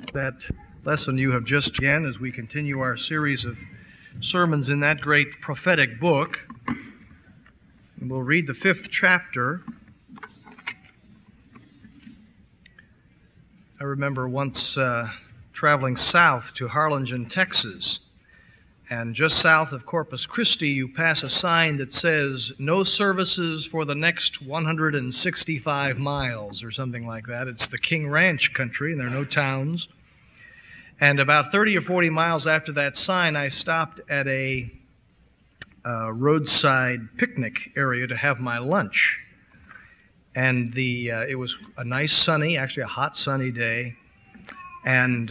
That lesson you have just begun as we continue our series of sermons in that great prophetic book. And we'll read the 5th chapter. I remember once traveling south to Harlingen, Texas, and just south of Corpus Christi you pass a sign that says, "No services for the next 165 miles," or something like that. It's the King Ranch country, and there are no towns. And about 30 or 40 miles after that sign, I stopped at a roadside picnic area to have my lunch. And it was a nice sunny, actually a hot sunny day. And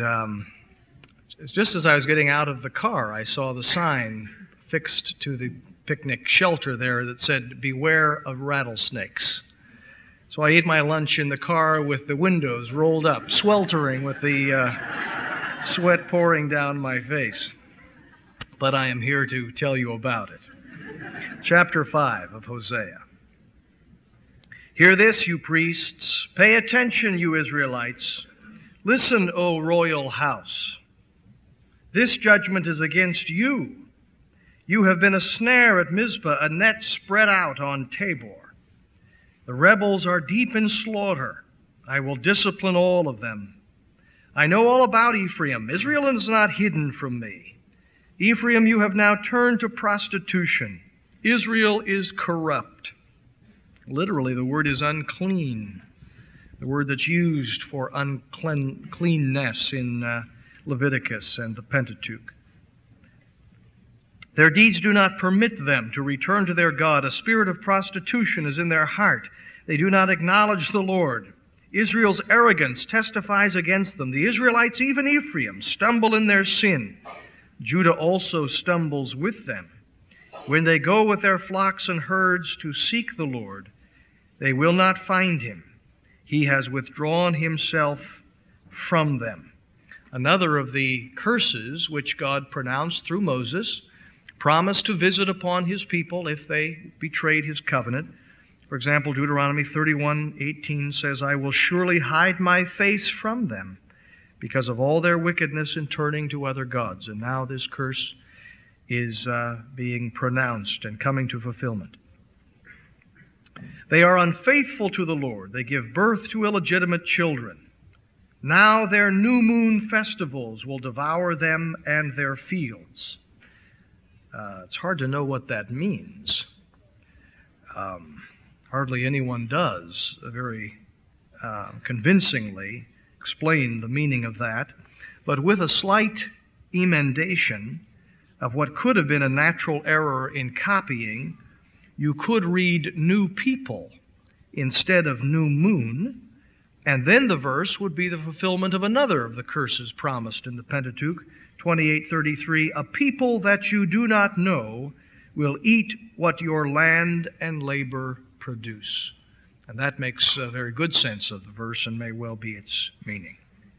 just as I was getting out of the car, I saw the sign fixed to the picnic shelter there that said, "Beware of rattlesnakes." So I ate my lunch in the car with the windows rolled up, sweltering with the sweat pouring down my face. But I am here to tell you about it. Chapter 5 of Hosea. "Hear this, you priests. Pay attention, you Israelites. Listen, O royal house. This judgment is against you. You have been a snare at Mizpah, a net spread out on Tabor. The rebels are deep in slaughter. I will discipline all of them. I know all about Ephraim. Israel is not hidden from me. Ephraim, you have now turned to prostitution. Israel is corrupt." Literally, the word is unclean, the word that's used for uncleanness in Leviticus and the Pentateuch. "Their deeds do not permit them to return to their God. A spirit of prostitution is in their heart. They do not acknowledge the Lord. Israel's arrogance testifies against them. The Israelites, even Ephraim, stumble in their sin. Judah also stumbles with them. When they go with their flocks and herds to seek the Lord, they will not find him. He has withdrawn himself from them." Another of the curses which God pronounced through Moses, promised to visit upon his people if they betrayed his covenant. For example, Deuteronomy 31:18 says, "I will surely hide my face from them because of all their wickedness in turning to other gods." And now this curse is being pronounced and coming to fulfillment. "They are unfaithful to the Lord. They give birth to illegitimate children. Now their new moon festivals will devour them and their fields." It's hard to know what that means. Hardly anyone does very convincingly explain the meaning of that. But with a slight emendation of what could have been a natural error in copying, you could read "new people" instead of "new moon," and then the verse would be the fulfillment of another of the curses promised in the Pentateuch, 28:33, "A people that you do not know will eat what your land and labor produce." And that makes very good sense of the verse and may well be its meaning.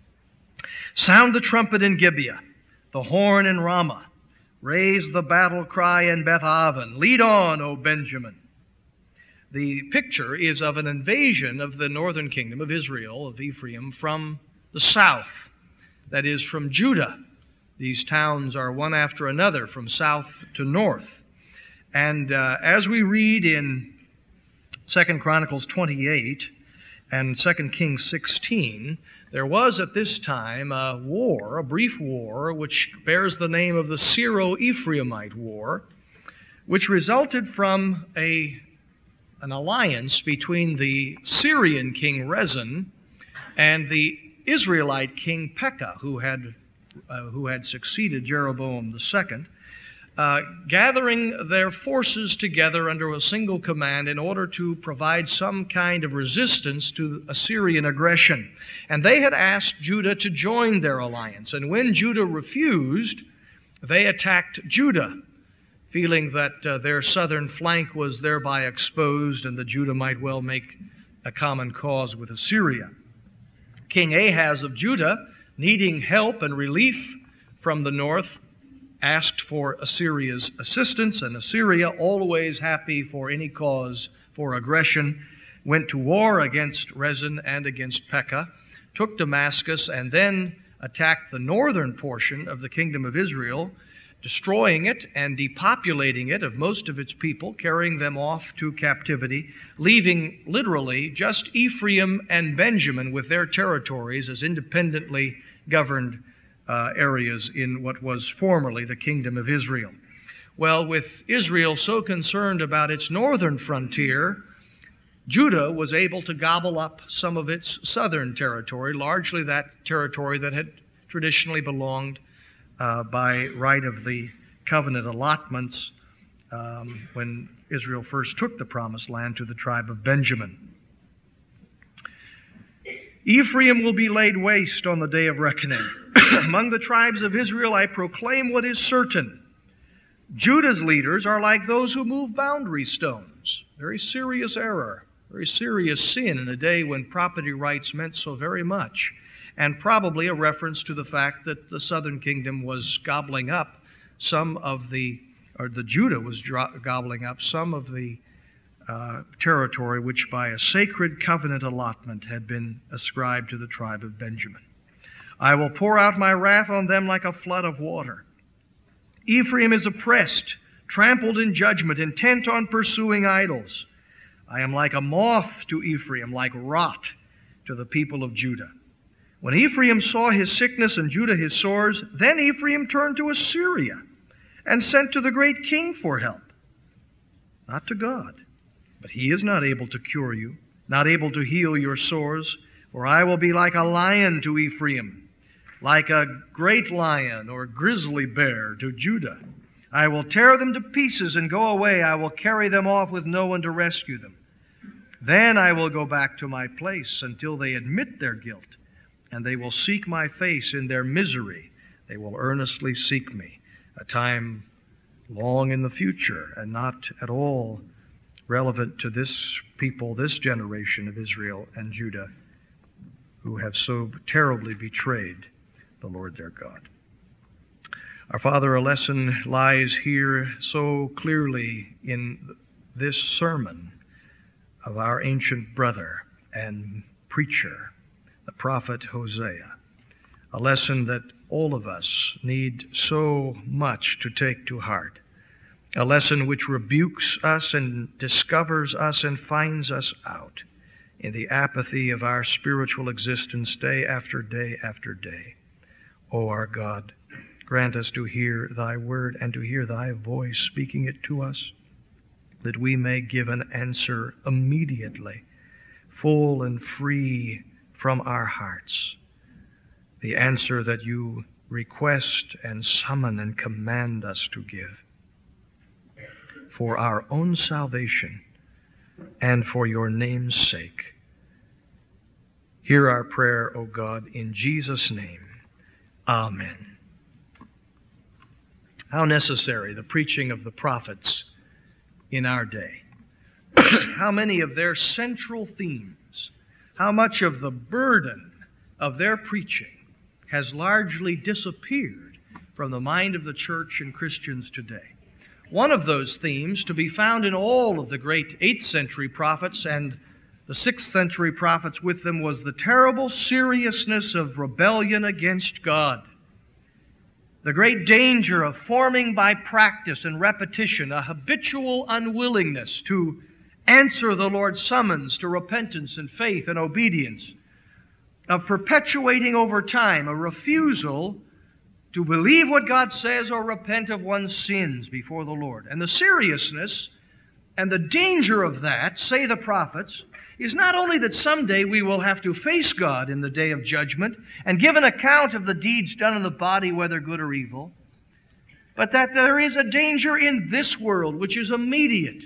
"Sound the trumpet in Gibeah, the horn in Ramah. Raise the battle cry in Beth-aven. Lead on, O Benjamin." The picture is of an invasion of the northern kingdom of Israel, of Ephraim, from the south, that is, from Judah. These towns are one after another, from south to north. And as we read in 2 Chronicles 28 and 2 Kings 16, there was at this time a war, a brief war, which bears the name of the Syro-Ephraimite War, which resulted from an alliance between the Syrian king Rezin and the Israelite king Pekah, who had succeeded Jeroboam II, gathering their forces together under a single command in order to provide some kind of resistance to Assyrian aggression. And they had asked Judah to join their alliance. And when Judah refused, they attacked Judah, feeling that their southern flank was thereby exposed and that Judah might well make a common cause with Assyria. King Ahaz of Judah, needing help and relief from the north, asked for Assyria's assistance, and Assyria, always happy for any cause for aggression, went to war against Rezin and against Pekah, took Damascus, and then attacked the northern portion of the kingdom of Israel, destroying it and depopulating it of most of its people, carrying them off to captivity, leaving literally just Ephraim and Benjamin with their territories as independently governed areas in what was formerly the kingdom of Israel. Well, with Israel so concerned about its northern frontier, Judah was able to gobble up some of its southern territory, largely that territory that had traditionally belonged by right of the covenant allotments when Israel first took the promised land to the tribe of Benjamin. Ephraim will be laid waste on the day of reckoning. Among the tribes of Israel I proclaim what is certain. Judah's leaders are like those who move boundary stones. Very serious error, very serious sin in a day when property rights meant so very much, and probably a reference to the fact that the southern kingdom was gobbling up Judah was gobbling up some of the territory which by a sacred covenant allotment had been ascribed to the tribe of Benjamin. I will pour out my wrath on them like a flood of water. Ephraim is oppressed, trampled in judgment, intent on pursuing idols. I am like a moth to Ephraim, like rot to the people of Judah. When Ephraim saw his sickness and Judah his sores, then Ephraim turned to Assyria and sent to the great king for help. Not to God, but he is not able to cure you, not able to heal your sores, for I will be like a lion to Ephraim, like a great lion or grizzly bear to Judah. I will tear them to pieces and go away. I will carry them off with no one to rescue them. Then I will go back to my place until they admit their guilt, and they will seek my face in their misery. They will earnestly seek me, a time long in the future and not at all relevant to this people, this generation of Israel and Judah, who have so terribly betrayed the Lord their God. Our Father, a lesson lies here so clearly in this sermon of our ancient brother and preacher, the prophet Hosea, a lesson that all of us need so much to take to heart, a lesson which rebukes us and discovers us and finds us out in the apathy of our spiritual existence day after day after day. O our God, grant us to hear thy word and to hear thy voice speaking it to us, that we may give an answer immediately, full and free from our hearts, the answer that you request and summon and command us to give for our own salvation and for your name's sake. Hear our prayer, O God, in Jesus' name. Amen. How necessary the preaching of the prophets in our day. How many of their central themes, how much of the burden of their preaching has largely disappeared from the mind of the church and Christians today. One of those themes, to be found in all of the great 8th century prophets and the 6th century prophets with them, was the terrible seriousness of rebellion against God. The great danger of forming by practice and repetition a habitual unwillingness to answer the Lord's summons to repentance and faith and obedience, of perpetuating over time a refusal to believe what God says or repent of one's sins before the Lord. And the seriousness and the danger of that, say the prophets, is not only that someday we will have to face God in the day of judgment and give an account of the deeds done in the body, whether good or evil, but that there is a danger in this world which is immediate.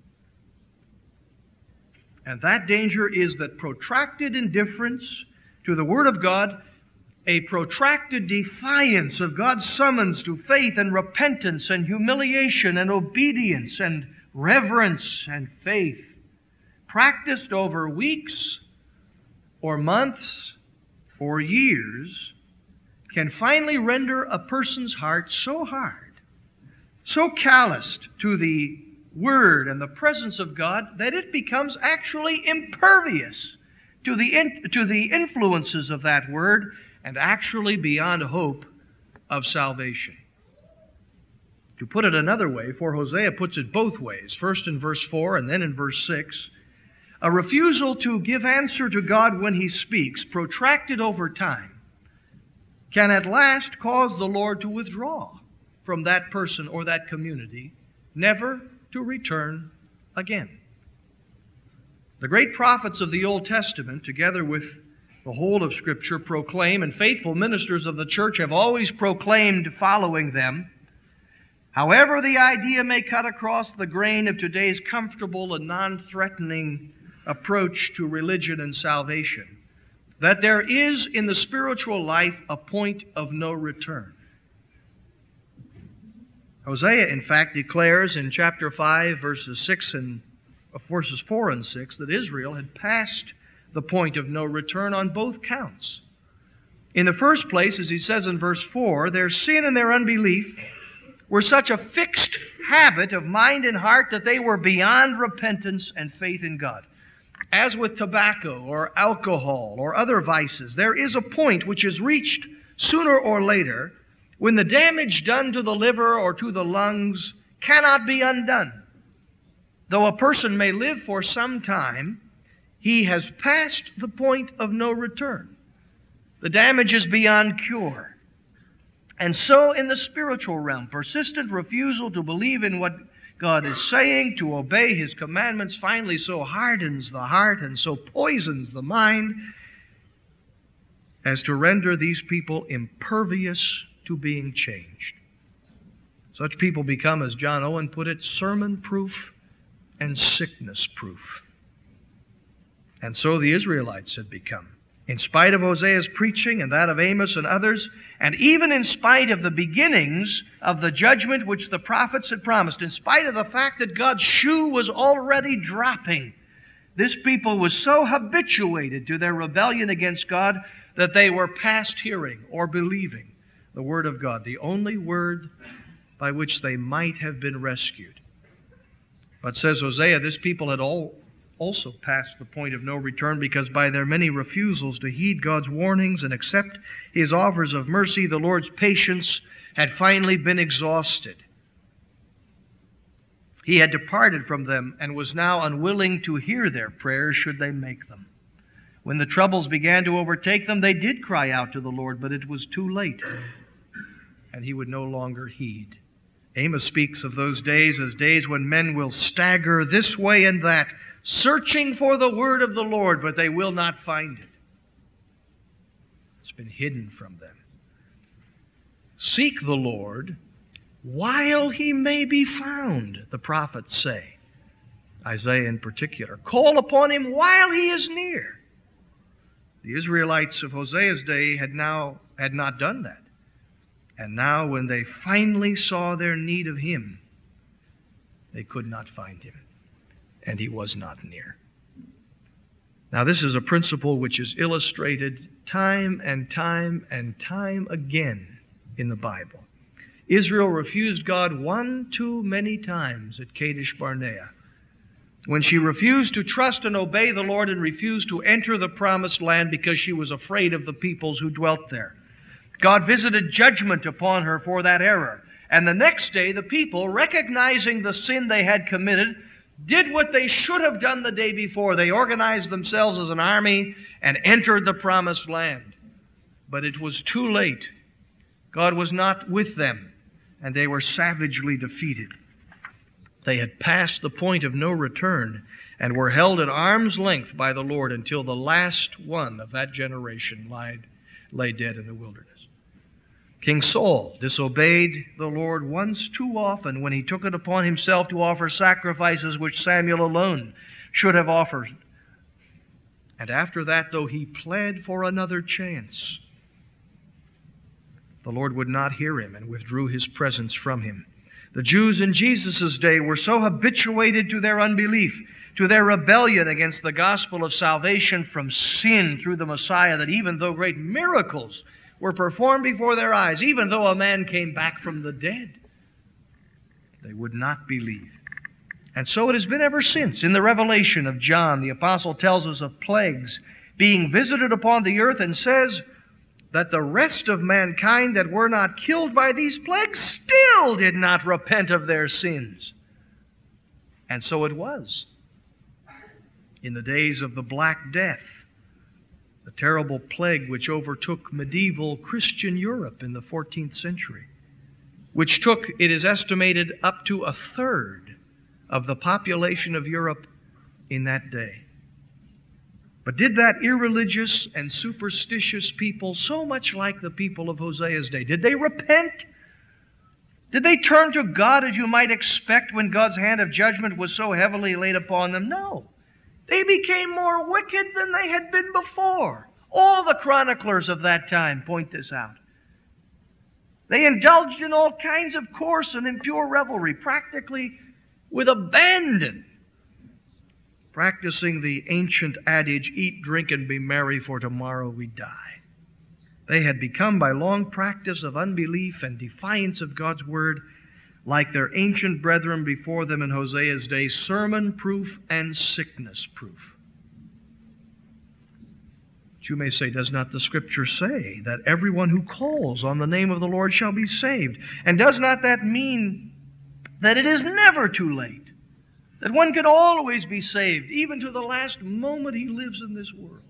And that danger is that protracted indifference to the Word of God, a protracted defiance of God's summons to faith and repentance and humiliation and obedience and reverence and faith, practiced over weeks or months or years, can finally render a person's heart so hard, so calloused to the Word and the presence of God, that it becomes actually impervious to the influences of that Word and actually beyond hope of salvation. To put it another way, for Hosea puts it both ways, first in verse 4 and then in verse 6, a refusal to give answer to God when He speaks, protracted over time, can at last cause the Lord to withdraw from that person or that community, never to return again. The great prophets of the Old Testament, together with the whole of Scripture, proclaim, and faithful ministers of the church have always proclaimed following them, however the idea may cut across the grain of today's comfortable and non-threatening approach to religion and salvation, that there is in the spiritual life a point of no return. Hosea, in fact, declares in chapter 5, verses 4 and 6, that Israel had passed the point of no return on both counts. In the first place, as he says in verse 4, their sin and their unbelief were such a fixed habit of mind and heart that they were beyond repentance and faith in God. As with tobacco or alcohol or other vices, there is a point which is reached sooner or later when the damage done to the liver or to the lungs cannot be undone. Though a person may live for some time, he has passed the point of no return. The damage is beyond cure. And so in the spiritual realm, persistent refusal to believe in what God is saying, to obey His commandments, finally so hardens the heart and so poisons the mind as to render these people impervious to being changed. Such people become, as John Owen put it, sermon-proof and sickness-proof. And so the Israelites had become. In spite of Hosea's preaching and that of Amos and others, and even in spite of the beginnings of the judgment which the prophets had promised, in spite of the fact that God's shoe was already dropping, this people was so habituated to their rebellion against God that they were past hearing or believing the Word of God, the only Word by which they might have been rescued. But says Hosea, this people had also passed the point of no return, because by their many refusals to heed God's warnings and accept His offers of mercy, the Lord's patience had finally been exhausted. He had departed from them and was now unwilling to hear their prayers should they make them. When the troubles began to overtake them, they did cry out to the Lord, but it was too late, and He would no longer heed. Amos speaks of those days as days when men will stagger this way and that, searching for the word of the Lord, but they will not find it. It's been hidden from them. Seek the Lord while He may be found, the prophets say. Isaiah in particular. Call upon Him while He is near. The Israelites of Hosea's day had not done that. And now when they finally saw their need of Him, they could not find Him, and He was not near. Now this is a principle which is illustrated time and time and time again in the Bible. Israel refused God one too many times at Kadesh Barnea, when she refused to trust and obey the Lord and refused to enter the promised land because she was afraid of the peoples who dwelt there. God visited judgment upon her for that error. And the next day, the people, recognizing the sin they had committed, did what they should have done the day before. They organized themselves as an army and entered the promised land. But it was too late. God was not with them, and they were savagely defeated. They had passed the point of no return and were held at arm's length by the Lord until the last one of that generation lay dead in the wilderness. King Saul disobeyed the Lord once too often when he took it upon himself to offer sacrifices which Samuel alone should have offered. And after that, though he pled for another chance, the Lord would not hear him and withdrew His presence from him. The Jews in Jesus' day were so habituated to their unbelief, to their rebellion against the gospel of salvation from sin through the Messiah, that even though great miracles were performed before their eyes, even though a man came back from the dead, they would not believe. And so it has been ever since. In the Revelation of John, the apostle tells us of plagues being visited upon the earth and says, that the rest of mankind that were not killed by these plagues still did not repent of their sins. And so it was. In the days of the Black Death, the terrible plague which overtook medieval Christian Europe in the 14th century, which took, it is estimated, up to a third of the population of Europe in that day. But did that irreligious and superstitious people, so much like the people of Hosea's day, did they repent? Did they turn to God as you might expect when God's hand of judgment was so heavily laid upon them? No. They became more wicked than they had been before. All the chroniclers of that time point this out. They indulged in all kinds of coarse and impure revelry, practically with abandon, practicing the ancient adage, eat, drink, and be merry, for tomorrow we die. They had become, by long practice of unbelief and defiance of God's word, like their ancient brethren before them in Hosea's day, sermon-proof and sickness-proof. But you may say, does not the Scripture say that everyone who calls on the name of the Lord shall be saved? And does not that mean that it is never too late? That one can always be saved, even to the last moment he lives in this world?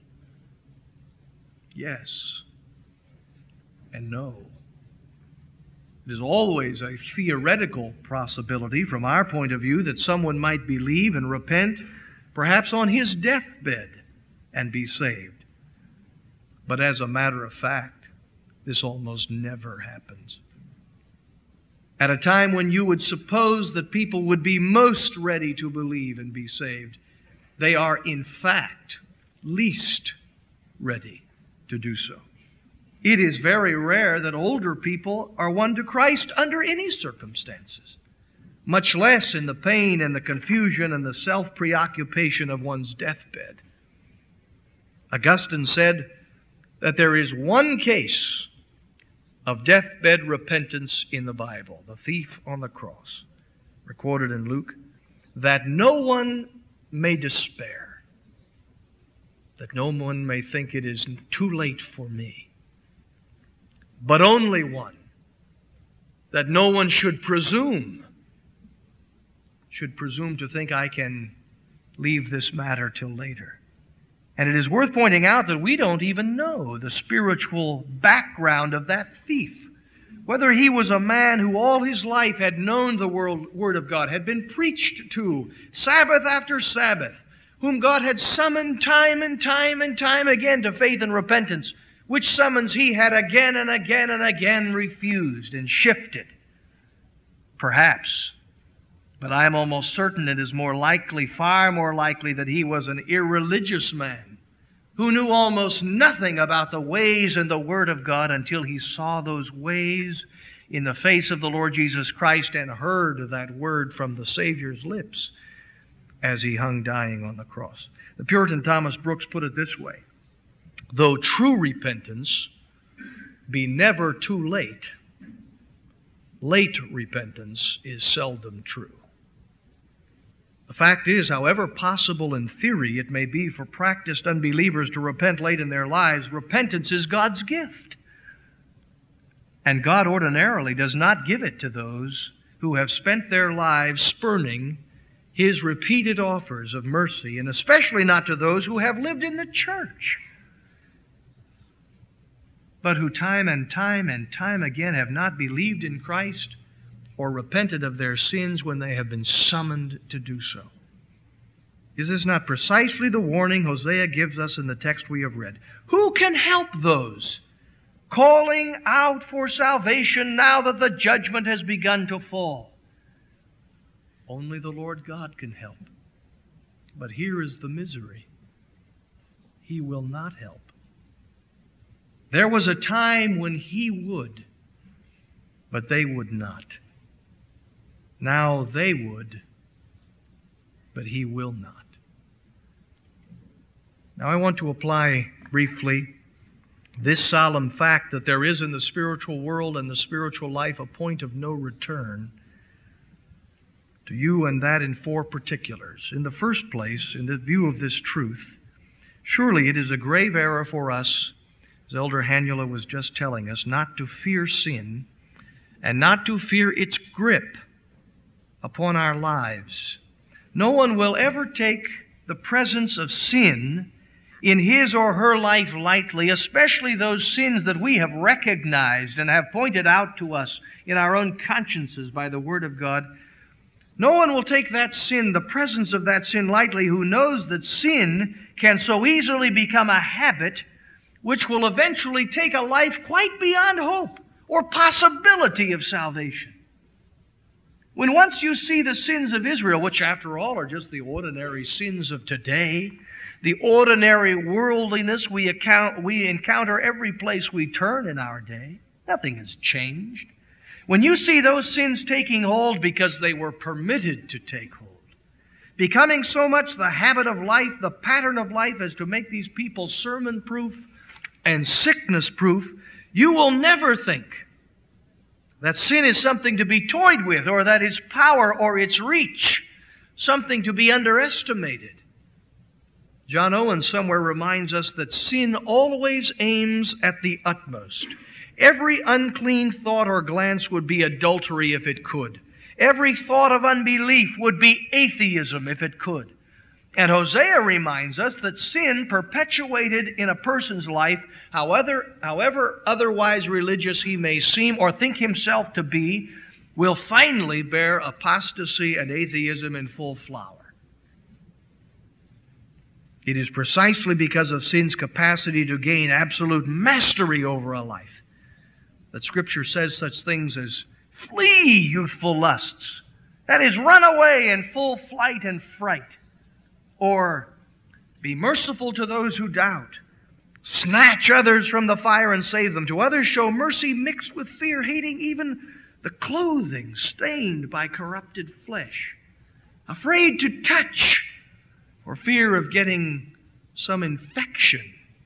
Yes and no. It is always a theoretical possibility from our point of view that someone might believe and repent, perhaps on his deathbed, and be saved. But as a matter of fact, this almost never happens. At a time when you would suppose that people would be most ready to believe and be saved, they are in fact least ready to do so. It is very rare that older people are won to Christ under any circumstances, much less in the pain and the confusion and the self-preoccupation of one's deathbed. Augustine said that there is one case of deathbed repentance in the Bible, the thief on the cross, recorded in Luke, that no one may despair, that no one may think it is too late for me, but only one, that no one should presume to think I can leave this matter till later. And it is worth pointing out that we don't even know the spiritual background of that thief. Whether he was a man who all his life had known the Word of God, had been preached to Sabbath after Sabbath, whom God had summoned time and time and time again to faith and repentance, which summons he had again and again and again refused and shifted. Perhaps. But I am almost certain it is more likely, far more likely, that he was an irreligious man who knew almost nothing about the ways and the Word of God until he saw those ways in the face of the Lord Jesus Christ and heard that word from the Savior's lips as he hung dying on the cross. The Puritan Thomas Brooks put it this way: though true repentance be never too late, late repentance is seldom true. The fact is, however possible in theory it may be for practiced unbelievers to repent late in their lives, repentance is God's gift. And God ordinarily does not give it to those who have spent their lives spurning His repeated offers of mercy, and especially not to those who have lived in the church, but who time and time again have not believed in Christ or repented of their sins when they have been summoned to do so. Is this not precisely the warning Hosea gives us in the text we have read? Who can help those calling out for salvation now that the judgment has begun to fall? Only the Lord God can help. But here is the misery. He will not help. There was a time when He would, but they would not. Now they would, but He will not. Now I want to apply briefly this solemn fact that there is in the spiritual world and the spiritual life a point of no return to you, and that in 4 particulars. In the first place, in the view of this truth, surely it is a grave error for us as Elder Hanula was just telling us, not to fear sin and not to fear its grip upon our lives. No one will ever take the presence of sin in his or her life lightly, especially those sins that we have recognized and have pointed out to us in our own consciences by the Word of God. No one will take that sin, the presence of that sin, lightly, who knows that sin can so easily become a habit which will eventually take a life quite beyond hope or possibility of salvation. When once you see the sins of Israel, which after all are just the ordinary sins of today, the ordinary worldliness we encounter every place we turn in our day, nothing has changed. When you see those sins taking hold because they were permitted to take hold, becoming so much the habit of life, the pattern of life, as to make these people sermon-proof and sickness-proof, you will never think that sin is something to be toyed with, or that its power or its reach something to be underestimated. John Owen somewhere reminds us that sin always aims at the utmost. Every unclean thought or glance would be adultery if it could. Every thought of unbelief would be atheism if it could. And Hosea reminds us that sin perpetuated in a person's life, however otherwise religious he may seem or think himself to be, will finally bear apostasy and atheism in full flower. It is precisely because of sin's capacity to gain absolute mastery over a life that Scripture says such things as, flee youthful lusts. That is, run away in full flight and fright. Or, be merciful to those who doubt. Snatch others from the fire and save them. To others show mercy mixed with fear, hating even the clothing stained by corrupted flesh. Afraid to touch for fear of getting some infection.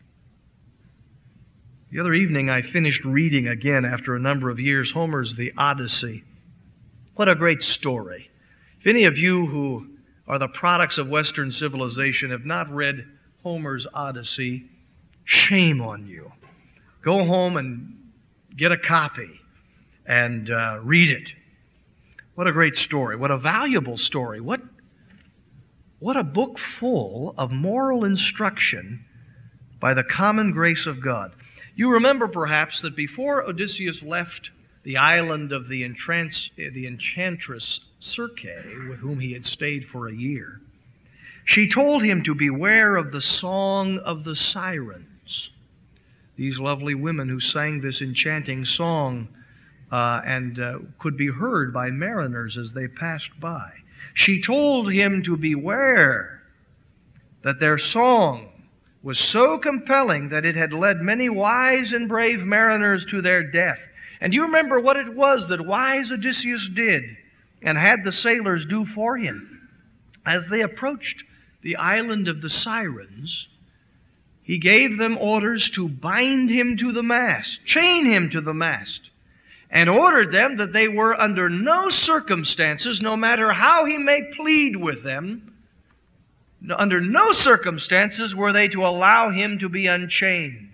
The other evening I finished reading again after a number of years Homer's The Odyssey. What a great story. If any of you who are the products of Western civilization have not read Homer's Odyssey, shame on you. Go home and get a copy and read it. What a great story. What a valuable story. What a book full of moral instruction by the common grace of God. You remember perhaps that before Odysseus left the island of the enchantress Circe, with whom he had stayed for a year, she told him to beware of the song of the sirens, these lovely women who sang this enchanting song and could be heard by mariners as they passed by. She told him to beware that their song was so compelling that it had led many wise and brave mariners to their death. And you remember what it was that wise Odysseus did and had the sailors do for him. As they approached the island of the Sirens, he gave them orders to bind him to the mast, chain him to the mast, and ordered them that they were under no circumstances, no matter how he may plead with them, under no circumstances were they to allow him to be unchained.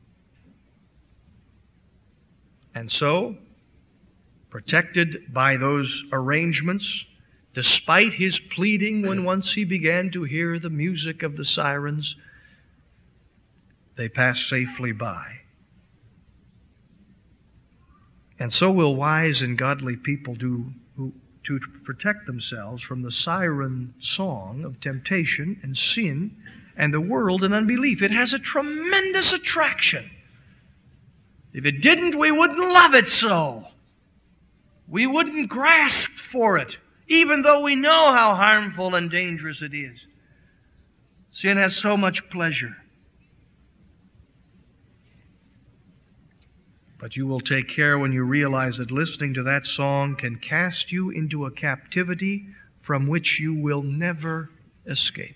And so, protected by those arrangements, despite his pleading when once he began to hear the music of the sirens, they passed safely by. And so will wise and godly people do to protect themselves from the siren song of temptation and sin and the world and unbelief. It has a tremendous attraction. If it didn't, we wouldn't love it so. We wouldn't grasp for it, even though we know how harmful and dangerous it is. Sin has so much pleasure. But you will take care when you realize that listening to that song can cast you into a captivity from which you will never escape.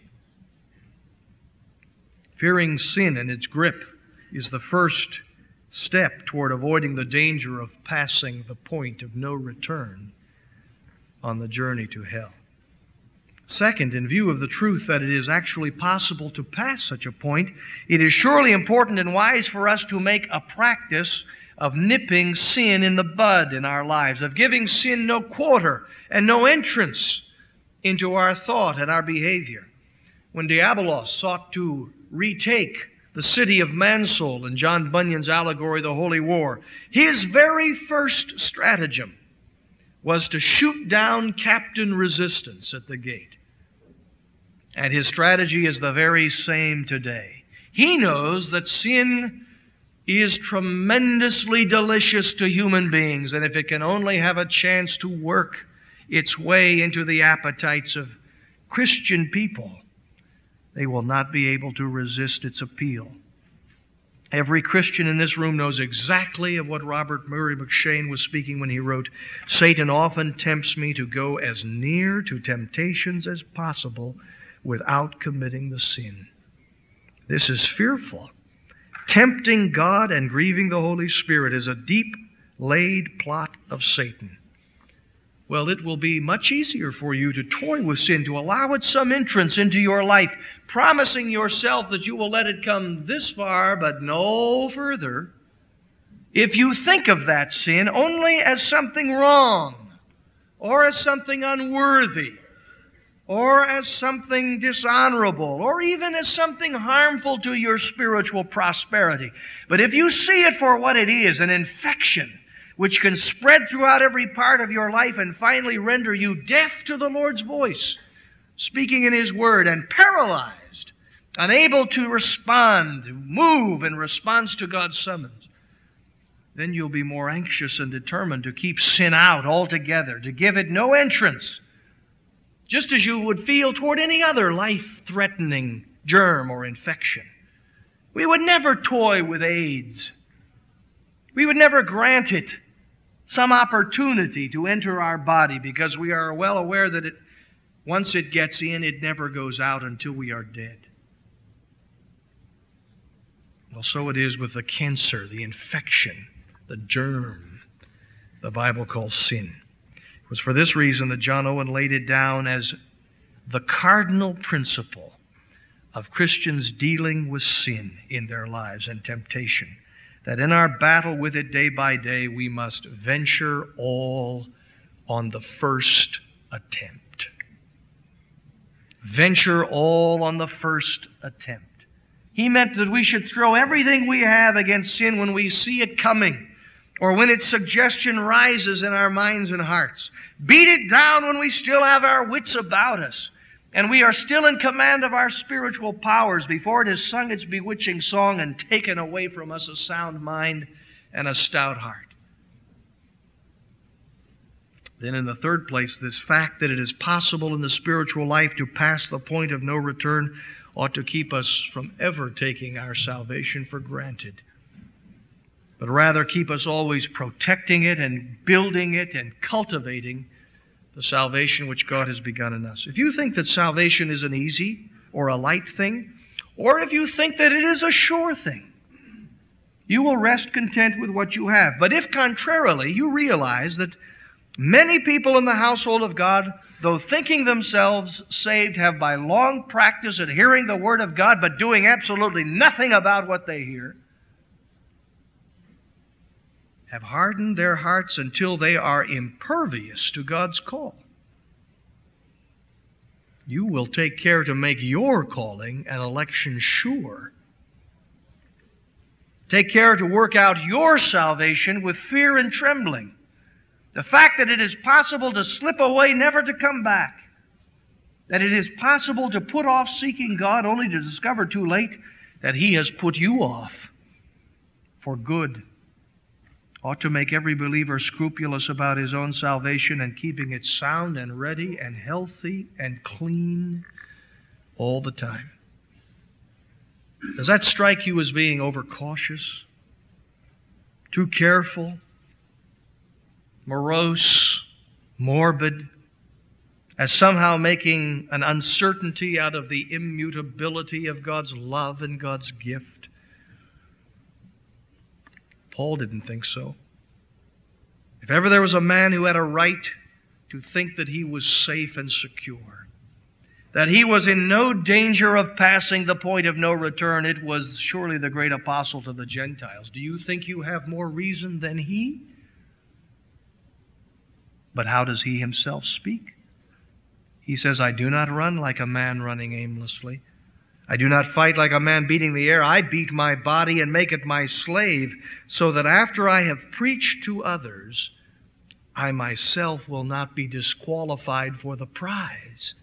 Fearing sin and its grip is the first step toward avoiding the danger of passing the point of no return on the journey to hell. Second, in view of the truth that it is actually possible to pass such a point, it is surely important and wise for us to make a practice of nipping sin in the bud in our lives, of giving sin no quarter and no entrance into our thought and our behavior. When Diabolos sought to retake the city of Mansoul in John Bunyan's allegory, The Holy War, his very first stratagem was to shoot down Captain Resistance at the gate. And his strategy is the very same today. He knows that sin is tremendously delicious to human beings, and if it can only have a chance to work its way into the appetites of Christian people, they will not be able to resist its appeal. Every Christian in this room knows exactly of what Robert Murray McCheyne was speaking when he wrote, "Satan often tempts me to go as near to temptations as possible without committing the sin." This is fearful. Tempting God and grieving the Holy Spirit is a deep-laid plot of Satan. Well, it will be much easier for you to toy with sin, to allow it some entrance into your life, promising yourself that you will let it come this far but no further, if you think of that sin only as something wrong, or as something unworthy, or as something dishonorable, or even as something harmful to your spiritual prosperity. But if you see it for what it is, an infection which can spread throughout every part of your life and finally render you deaf to the Lord's voice, speaking in His Word, and paralyzed, unable to respond, to move in response to God's summons, then you'll be more anxious and determined to keep sin out altogether, to give it no entrance, just as you would feel toward any other life-threatening germ or infection. We would never toy with AIDS. We would never grant it some opportunity to enter our body, because we are well aware that once it gets in, it never goes out until we are dead. Well, so it is with the cancer, the infection, the germ the Bible calls sin. It was for this reason that John Owen laid it down as the cardinal principle of Christians dealing with sin in their lives and temptation, that in our battle with it day by day, we must venture all on the first attempt. Venture all on the first attempt. He meant that we should throw everything we have against sin when we see it coming, or when its suggestion rises in our minds and hearts. Beat it down when we still have our wits about us, and we are still in command of our spiritual powers before it has sung its bewitching song and taken away from us a sound mind and a stout heart. Then in the third place, this fact that it is possible in the spiritual life to pass the point of no return ought to keep us from ever taking our salvation for granted, but rather keep us always protecting it and building it and cultivating the salvation which God has begun in us. If you think that salvation is an easy or a light thing, or if you think that it is a sure thing, you will rest content with what you have. But if contrarily, you realize that many people in the household of God, though thinking themselves saved, have by long practice at hearing the Word of God, but doing absolutely nothing about what they hear, have hardened their hearts until they are impervious to God's call, you will take care to make your calling and election sure. Take care to work out your salvation with fear and trembling. The fact that it is possible to slip away, never to come back, that it is possible to put off seeking God only to discover too late that He has put you off for good, ought to make every believer scrupulous about his own salvation and keeping it sound and ready and healthy and clean all the time. Does that strike you as being overcautious, too careful, morose, morbid, as somehow making an uncertainty out of the immutability of God's love and God's gift? Paul didn't think so. If ever there was a man who had a right to think that he was safe and secure, that he was in no danger of passing the point of no return, it was surely the great apostle to the Gentiles. Do you think you have more reason than he? But how does he himself speak? He says, I do not run like a man running aimlessly. I do not fight like a man beating the air. I beat my body and make it my slave, so that after I have preached to others, I myself will not be disqualified for the prize.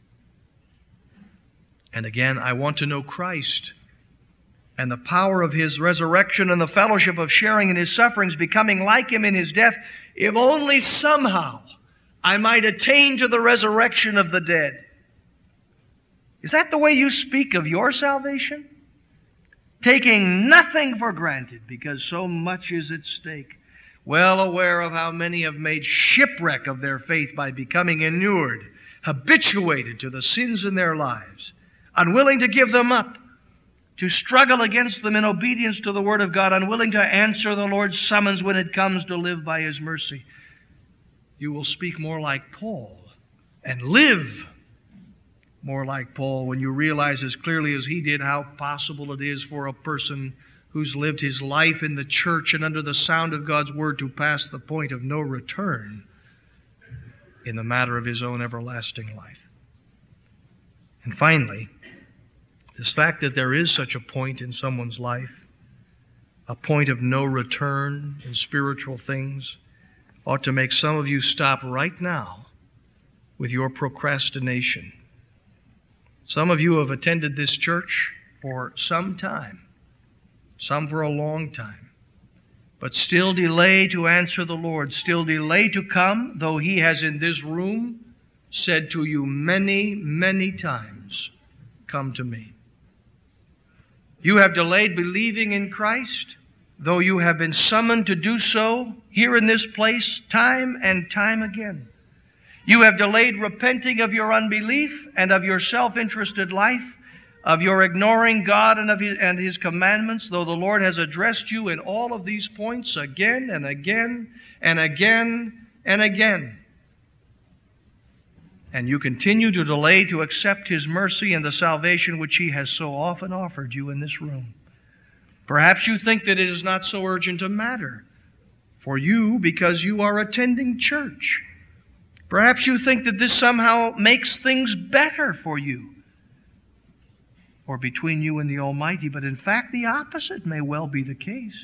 And again, I want to know Christ and the power of His resurrection and the fellowship of sharing in His sufferings, becoming like Him in His death, if only somehow I might attain to the resurrection of the dead. Is that the way you speak of your salvation? Taking nothing for granted because so much is at stake. Well aware of how many have made shipwreck of their faith by becoming inured, habituated to the sins in their lives, unwilling to give them up, to struggle against them in obedience to the Word of God, unwilling to answer the Lord's summons when it comes to live by His mercy. You will speak more like Paul and live more like Paul when you realize as clearly as he did how possible it is for a person who's lived his life in the church and under the sound of God's Word to pass the point of no return in the matter of his own everlasting life. And finally, this fact that there is such a point in someone's life, a point of no return in spiritual things, ought to make some of you stop right now with your procrastination. Some of you have attended this church for some time, some for a long time, but still delay to answer the Lord, still delay to come, though He has in this room said to you many, many times, come to me. You have delayed believing in Christ, though you have been summoned to do so here in this place time and time again. You have delayed repenting of your unbelief and of your self-interested life, of your ignoring God and His commandments, though the Lord has addressed you in all of these points again and again and again and again. And you continue to delay to accept His mercy and the salvation which He has so often offered you in this room. Perhaps you think that it is not so urgent a matter for you because you are attending church. Perhaps you think that this somehow makes things better for you or between you and the Almighty, but in fact the opposite may well be the case.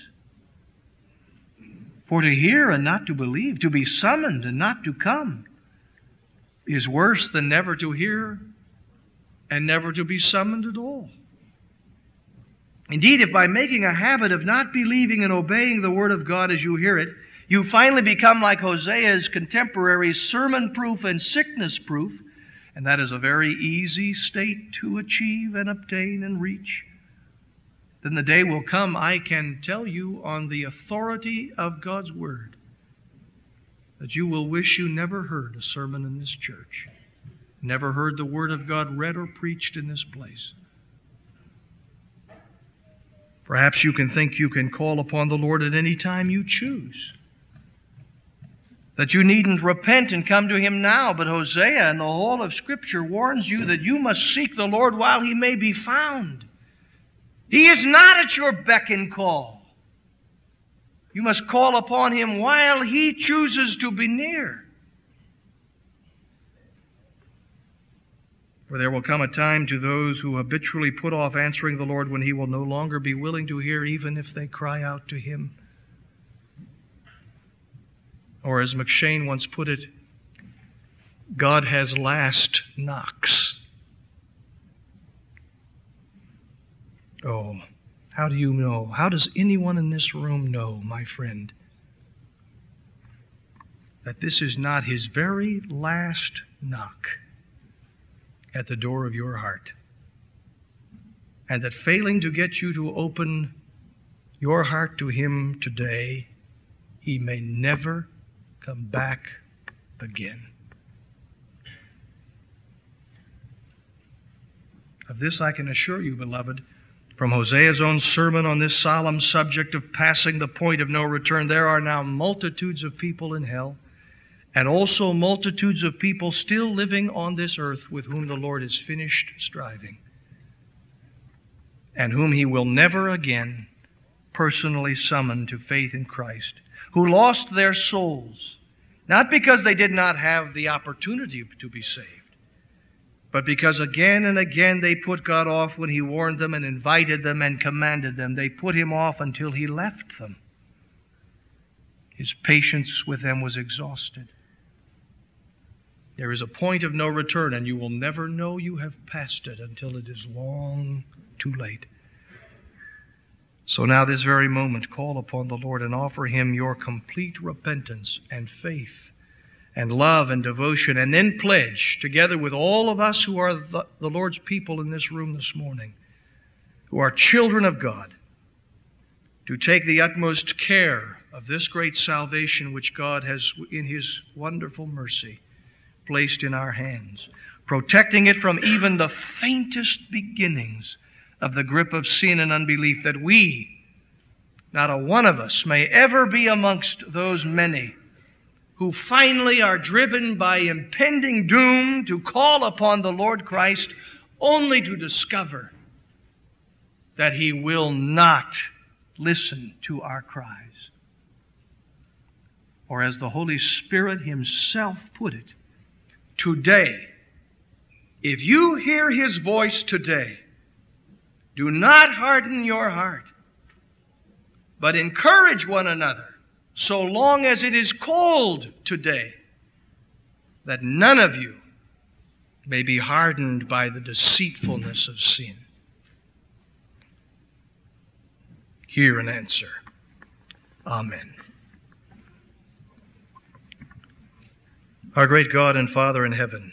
For to hear and not to believe, to be summoned and not to come, is worse than never to hear and never to be summoned at all. Indeed, if by making a habit of not believing and obeying the Word of God as you hear it, you finally become like Hosea's contemporaries, sermon-proof and sickness-proof, and that is a very easy state to achieve and obtain and reach, then the day will come, I can tell you on the authority of God's Word, that you will wish you never heard a sermon in this church, never heard the Word of God read or preached in this place. Perhaps you can think you can call upon the Lord at any time you choose, that you needn't repent and come to Him now, but Hosea and the whole of Scripture warns you that you must seek the Lord while He may be found. He is not at your beck and call. You must call upon Him while He chooses to be near. For there will come a time to those who habitually put off answering the Lord when He will no longer be willing to hear, even if they cry out to Him. Or as McShane once put it, God has last knocks. Oh, how do you know? How does anyone in this room know, my friend, that this is not His very last knock at the door of your heart? And that failing to get you to open your heart to Him today, He may never come back again. Of this I can assure you, beloved, from Hosea's own sermon on this solemn subject of passing the point of no return, there are now multitudes of people in hell and also multitudes of people still living on this earth with whom the Lord is finished striving, and whom He will never again personally summon to faith in Christ, who lost their souls, not because they did not have the opportunity to be saved, but because again and again they put God off when He warned them and invited them and commanded them. They put Him off until He left them. His patience with them was exhausted. There is a point of no return, and you will never know you have passed it until it is long too late. So now, this very moment, call upon the Lord and offer Him your complete repentance and faith and love and devotion, and then pledge, together with all of us who are the Lord's people in this room this morning, who are children of God, to take the utmost care of this great salvation which God has, in His wonderful mercy, placed in our hands, protecting it from even the faintest beginnings of the grip of sin and unbelief, that we, not a one of us, may ever be amongst those many who finally are driven by impending doom to call upon the Lord Christ, only to discover that He will not listen to our cries. Or as the Holy Spirit Himself put it, today, if you hear His voice today, do not harden your heart, but encourage one another, so long as it is cold today, that none of you may be hardened by the deceitfulness of sin. Hear and answer. Amen. Our great God and Father in heaven,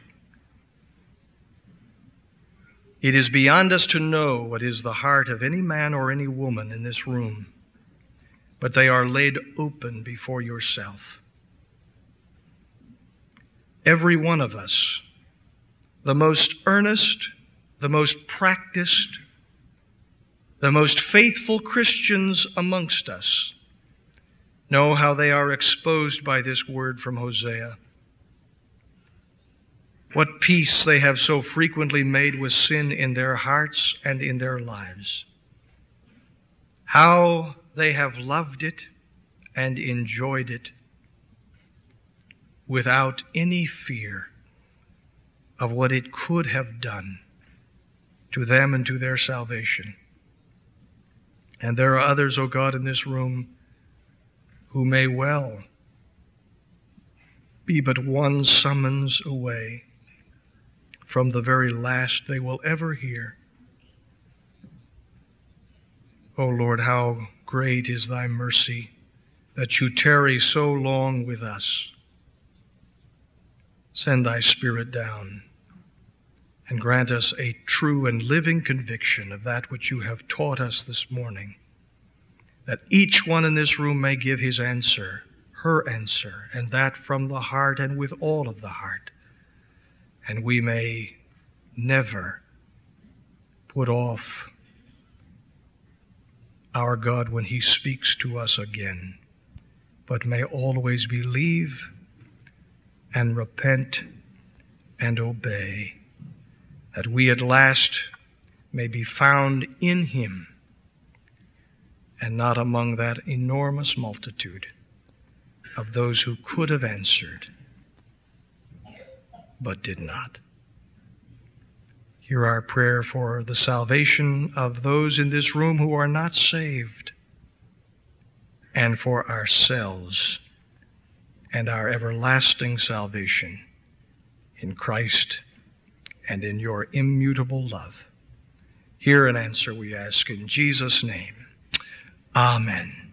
it is beyond us to know what is the heart of any man or any woman in this room, but they are laid open before yourself. Every one of us, the most earnest, the most practiced, the most faithful Christians amongst us, know how they are exposed by this word from Hosea. What peace they have so frequently made with sin in their hearts and in their lives. How they have loved it and enjoyed it without any fear of what it could have done to them and to their salvation. And there are others, O God, in this room who may well be but one summons away from the very last they will ever hear. O Lord, how great is Thy mercy that You tarry so long with us. Send Thy Spirit down and grant us a true and living conviction of that which You have taught us this morning, that each one in this room may give his answer, her answer, and that from the heart and with all of the heart. And we may never put off our God when He speaks to us again, but may always believe and repent and obey, that we at last may be found in Him and not among that enormous multitude of those who could have answered but did not. Hear our prayer for the salvation of those in this room who are not saved, and for ourselves and our everlasting salvation in Christ and in Your immutable love. Hear and answer, we ask in Jesus' name. Amen.